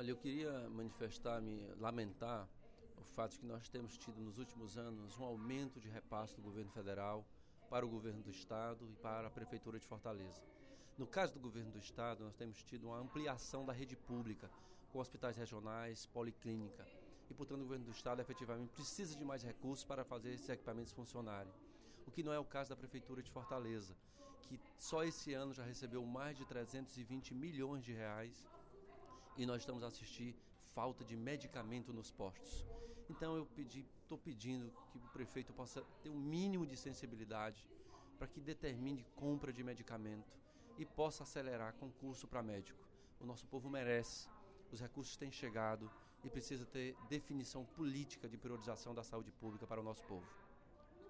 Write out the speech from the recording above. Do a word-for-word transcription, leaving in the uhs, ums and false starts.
Olha, eu queria manifestar-me, lamentar o fato de que nós temos tido nos últimos anos um aumento de repasse do governo federal para o governo do estado e para a prefeitura de Fortaleza. No caso do governo do estado, nós temos tido uma ampliação da rede pública, com hospitais regionais, policlínica. E, portanto, o governo do estado efetivamente precisa de mais recursos para fazer esses equipamentos funcionarem. O que não é o caso da prefeitura de Fortaleza, que só esse ano já recebeu mais de trezentos e vinte milhões de reais e nós estamos a assistir falta de medicamento nos postos. Então eu pedi, estou pedindo que o prefeito possa ter um mínimo de sensibilidade para que determine compra de medicamento e possa acelerar concurso para médico. O nosso povo merece, os recursos têm chegado e precisa ter definição política de priorização da saúde pública para o nosso povo.